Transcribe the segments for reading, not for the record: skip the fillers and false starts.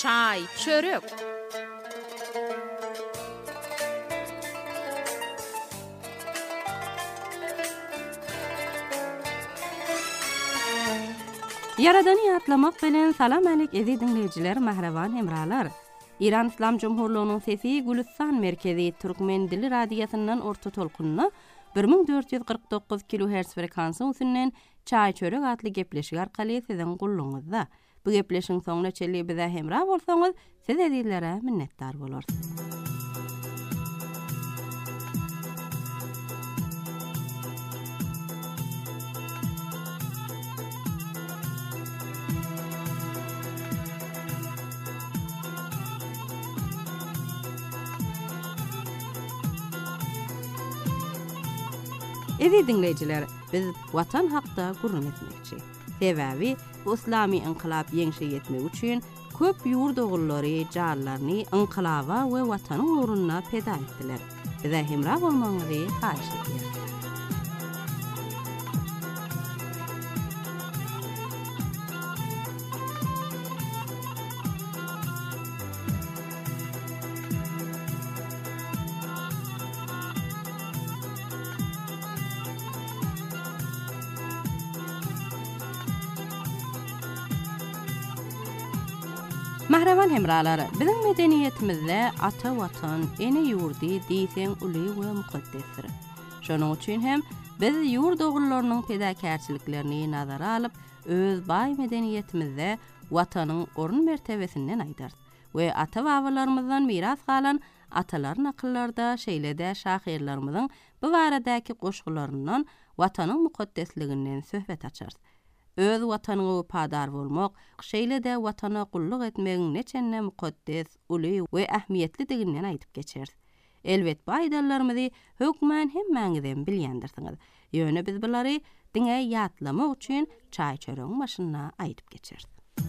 çay, çörek. Yaradany ýatlamak bilen salam alyk ezi dinleýijiler, mahraban hemralar. İran İslam Cumhurluğu'nun sesi Gülistan Merkezi Türkmen Dili Radiyasından orta tolkununa 1449 kHz frekansı usunnen çay çörek atlı gepleşik arkaly sizin gulluňyzda. Bu gepleşiň soňuna çelli bize hemra bolsaňyz, siz edilere minnetdar bolarsyňyz. Ezi dinleýijiler, biz watan hakda gurrun etmekçi. Sebäbi, bu islami inqilab ýeňşe ýetmek üçin köp ýurt ogullary jarlaryny inqilaba we watanyň uğruna peda etdiler. Bize hemra bolmaňyzy haýyş etdiler. Mahraban hemralar, bizim medeniýetimizde ata watan, ene ýurdy diýsen uly we mukaddesdir. Şonuň üçin hem biz ýurt ogullarynyň pedakärçiliklerini nazara alyp, öz baý medeniýetimizde watanyň orun mertebesinden aýdar we ata-babalarymyzdan miras galan atalar nakyllarda şeýlede şahyrlarymyzyň bu baradaky goşgularyndan watanyň mukaddesliginden söhbet açar. Öz watanyňa padar bolmak, şeýle-de watana gulluk etmegiň neçenne mukaddes, uly we ähmiýetlidiginden aýdyp geçer. Elbet bu aýdallarymyzy hökmän hemmäňizden bilýändirsiňiz. Ýöne biz bulary diňe ýatlamak üçin çay çöregiň başyna aýdyp geçer.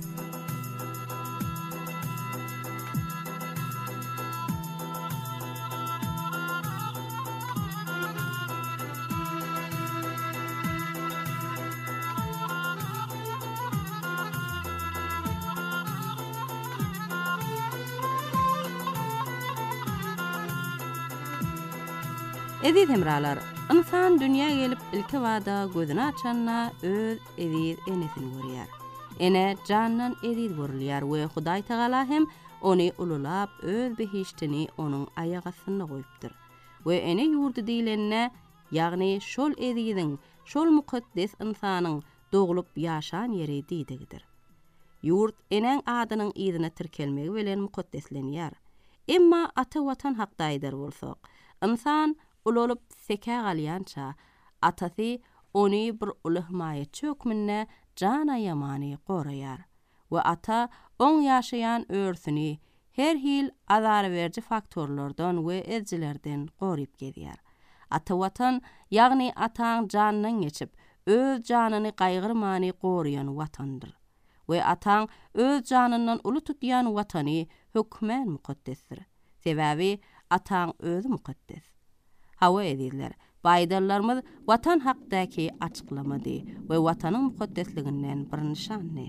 Eziz hemralar, insan dünýä gelip ilki wada gözüni açanna öz eziz enesini görýär. Ene jannan eziz görülýär we Hudaý Taala hem ony ululap öz behiştini onuň aýagyna goýupdyr. We ene ýurdy diýlenne, ýagny şol eziziň, şol mukaddes insanyň dogulup ýaşan ýeri diýdigidir. Ýurt eneň adynyň ýerine tirkelmegi bilen mukaddeslenýär. Emma ata watan hakda aýdar bolsak, insan ululup seka galyança, atasy ony bir ulahmaýa çökmünne jana ýamany goraýar. We ata on ýaşaýan örsüni her hil azar berji faktorlardan we ezjilerden goryp gelýär. Ata watan, ýagny ataň janynyň geçip, öz janyny gaýgyrmany goraýan watandyr. We ataň öz janyndan uly tutýan watany hökmän mukaddesdir. Sebäbi ataň özü mukaddes. Hawa ediller. Baýdallarymyz watan hakdaky açyklamady we watanyň mukaddesliginden bir nişanny.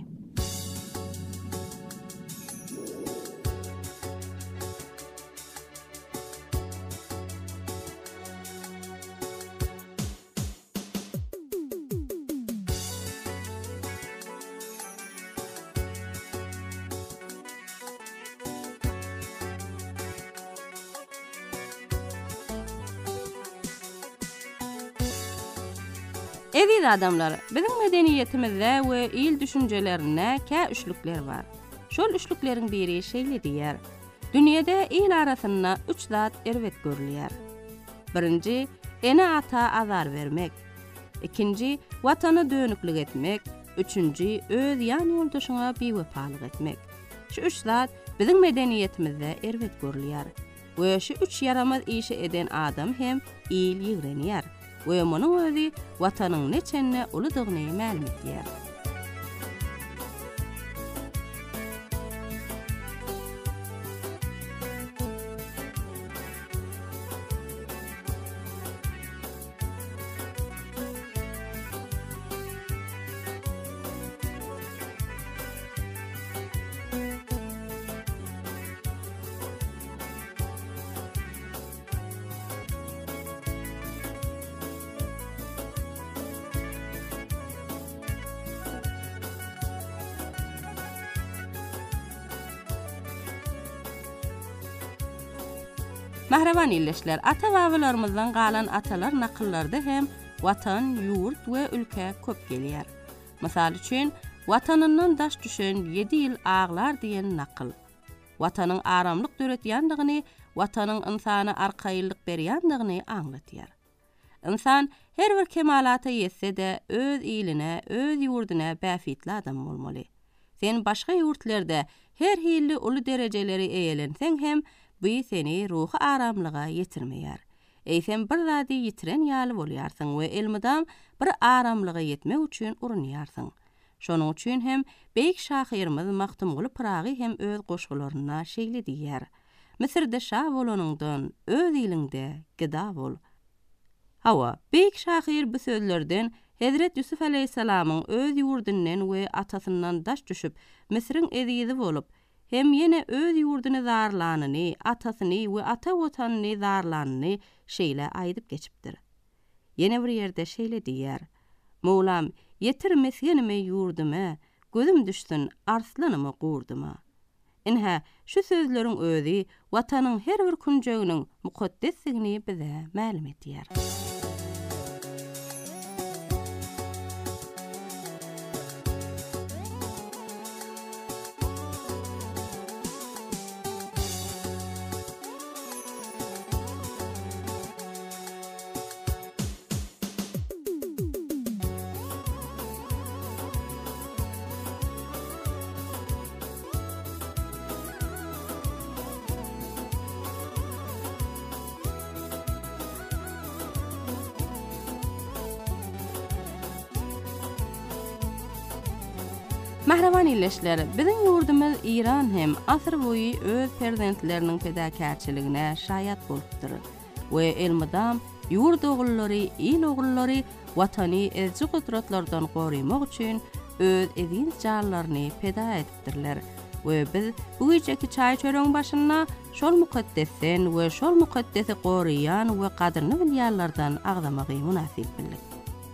Eziz adamlar, bizim medeniýetimizde we il düşünjelerine kä üçlükler bar. Şol üçlükleriň biri şeýle diýär. Dünýede il arasyna 3 zat erwet görülýär. Birinji, ene ata azar vermek. Ikinji, watany dönüklik etmek. Üçünji, öz ýan ýoldaşyna bewepalyk etmek. Şu 3 zat bizim medeniýetimizde erwet görülýär. We şu 3 yaramaz işi eden adam hem il ýigrenýär. We munyň özi watanyň neçenne ulydygyny ma'lum etýär. Mahreban illeşler, ata-babalarymyzdan galan atalar nakyllarda hem watan, ýurt we ülke köp gelýär. Mysal üçin, watanyndan daş düşen 7 ýyl ağlar diýen nakyl. Watanyň aramlyk döretýändigini, watanyň insana arkaýyllyk berýändigini aňlatýar. İnsan her bir kemalata ýetse-de öz iline, öz ýurduna bäfitli adam bolmaly. Sen başga ýurtlarda her hilli uly derejeleri eýelenseň hem bu seni ruhy aramlyga ýetirmeýär. Eýsem bir zady ýitiren ýaly bolýarsyň we elmydam bir aramlyga ýetmek üçin urunýarsyň. Şonuň üçin hem beýik şahyrymyz Mahtumguly Pyragy hem öz goşgularyna şeýle diýär. Misirde şah bolanyňdan öz ilinde gida bol. Hawa, beýik şahyr bu sözlerden Hazret Yusuf aleyhissalamyň öz ýurdundan we atasyndan daş düşüp Misiriň ezizi bolup, hem yine öz ýurduny zarlanyny, atasyny we ata watanyny zarlanyny şeýle aýdyp geçipdir. Yine bir ýerde şeýle diýär: Mowlam, ýetirmes ýenime ýurdumy, gözüm düşsün arslanymy gurduma. Inha, şu sözleriň özi watanyň her bir kunjaginiň mukaddesligini bize ma'lum etýär. Mahreban illeşler, bizim ýurdumyz İran hem asr boyu öz prezidentleriniň pedakärçiligine şaýat bolupdyr. We elmydam ýurt ogullary, il ogullary watany ezji gudratlardan gorymak üçin öz edin jarlaryny peda etdirler. We biz bu geceki çaý çöreň başyna şol mukaddesen we şol mukaddesi gorýan we gadryny bilýärlerden agdamagy münasip bildik.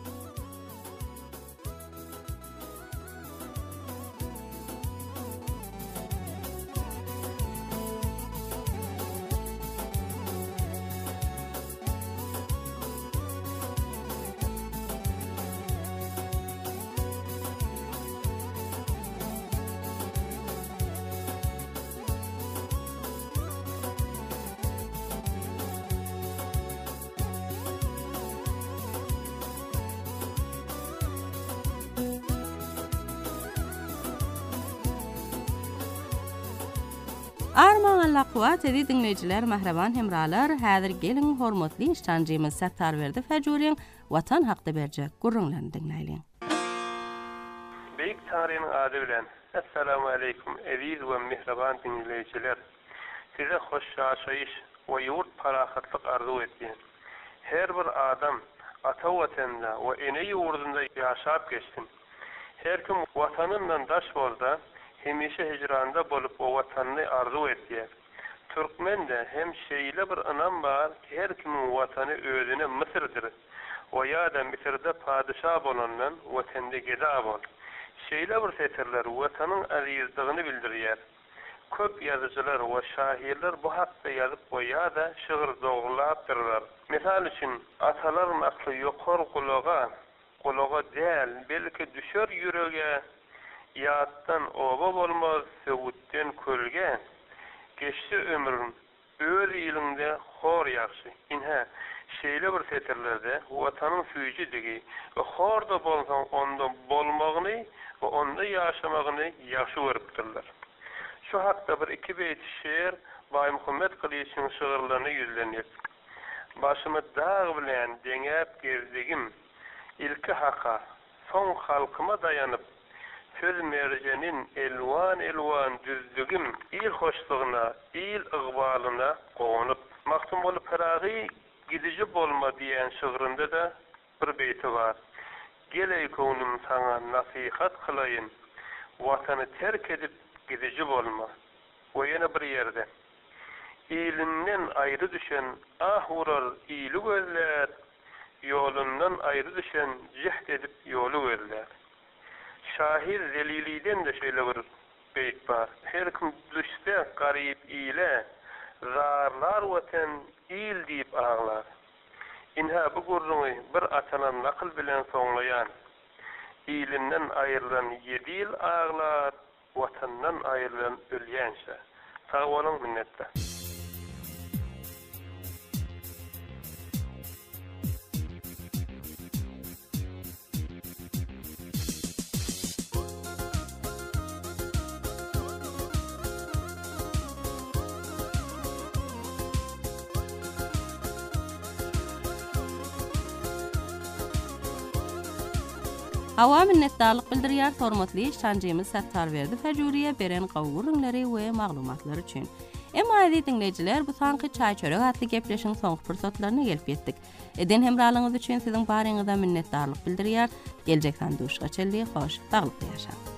Arman Allah kuvat edi dinleyijiler, mahreban hemralar, häzir gelin hormatly işçancymyz Sattarberdi Fajuriň watan hakda berjek gurrunlaryny dinleýin. Beýik taryhyň ady bilen Assalamu aleykum aziz we mehreban dinleyijiler. Size hoş ýaşaýyş we ýurt parahatlyk arzu etdi. Her bir adam ata watanda we ene ýurdunda ýaşap geçsin. Her kim watanyndan daş bolsa, hemişe hicranda bolup o watanyny arzu etýär. Türkmende hem şeýle bir anam bar, her kimin watany özüne Misirdir. O ýa-da Misirde padyşa bolandan watanda geda bol. Şeýle bir seterler watanyň azizligini bildirýär. Köp ýazyjylar we şahyrlar bu hakda ýazyp goýýar-da şygyr dogulapdyrlar. Misal üçin atalar makly ýokar gulaga däl, belki düşer ýürege, ýatdan oba bolmaz, söwütten kölge, geçdi ömrüm, öz ilinde hor ýaxşy. Inha, şeýle bir seterlerde watanyň süýjidigi we horda bolsaň onda bolmagyny we onda ýaşamagyny ýaşy görüpdirler. Şu hakda bir iki beýt şeýer Baý Muhammed Kılıçyň şygyrlaryny ýüzlenýär. Başymy dağ bilen deňäp gezdigim, ilki haka, soň halkyma dayanıp, söz merjenin elwan düzdügim, il hoşlugyna, il ygbalyna gowunup, Mahtumguly Pyragy gidiji bolma diýen şygyrynda da bir beýti bar. Geley kownum saňa nasihat kılayın, watany terk edip gidiji bolma. O ýene bir ýerde. İlinden aýry düşen ah urar iyli gözler, ýolundan aýry düşen jehd edip ýolu gözler. Şahir Zelili'den de şöyle bir beyt var. Her kim düşse garip ile, zarlar weten il diýip ağlar. Inha bu gurruňy bir atanan nakıl bilen soňlaýan. İlinden aýrylan 7 ýyl ağlar, watandan aýrylan ölýänçe. Sag boluň minnetler. Hawa minnetdarlyk bildirýär hormatly şanjymyz Sattarberdi Fajuriýe beren gowgurunlary we maglumatlary üçin. Emma aziz dinleyijiler, bu sanky çay çörek atly gepleşiň soňky pursatlaryna gelip ýetdik. Eden hemralygyňyz üçin siziň baryňyzda minnetdarlyk bildirýär. Geljek sanduşga çelli hoş, saglyk ýaşa.